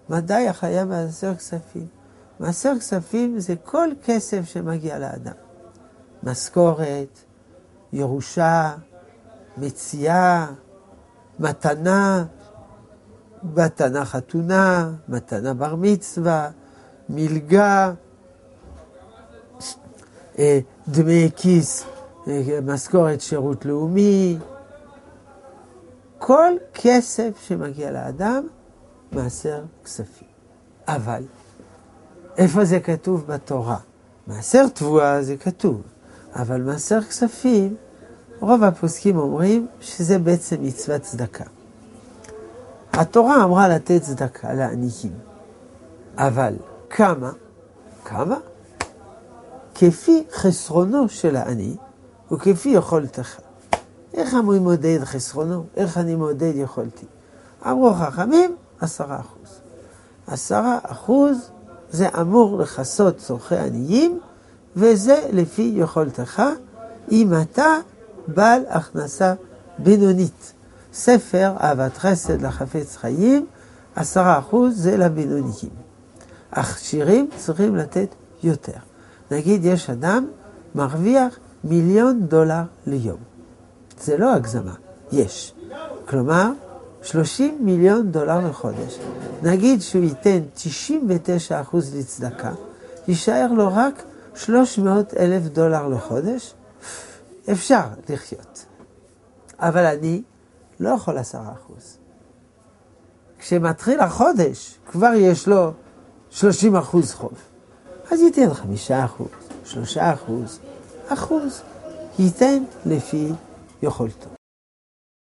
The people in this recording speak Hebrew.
מדי החיה מעשר כספים? מעשר כספים זה כל כסף שמגיע לאדם. משכורת, ירושה, מציאה, מתנה, מתנה חתונה, מתנה בר מצווה, מלגה, דמי כיס, משכורת שירות לאומי, כל כסף שמגיע לאדם, מעשר כספים. אבל, איפה זה כתוב בתורה? מעשר תבואה זה כתוב, אבל מעשר כספים, רוב הפוסקים אומרים שזה בעצם מצוות צדקה. התורה אמרה לתת צדקה לעניים, אבל כמה? כמה? כפי חסרונו של העני, וכפי יכולתך. איך אני מודד חסרונו? איך אני מודד יכולתי? אמרו חכמים, 10%. 10% זה אמור לחסות צורכי עניים, וזה לפי יכולתך, אם אתה בעל הכנסה בינונית. ספר אהבת חסד לחפץ חיים, 10% זה לבינוניים. עשירים צריכים לתת יותר. נגיד יש אדם מרוויח $1,000,000 ליום. זה לא הגזמה, יש. כלומר, $30 מיליון לחודש. נגיד שהוא ייתן 99% לצדקה, יישאר לו רק $300,000 לחודש, אפשר לחיות. אבל אני לא יכול 10%. כשמתחיל החודש, כבר יש לו 30% חוב. אז ייתן 5%, 3%, 1%, ייתן לפי יכולתו.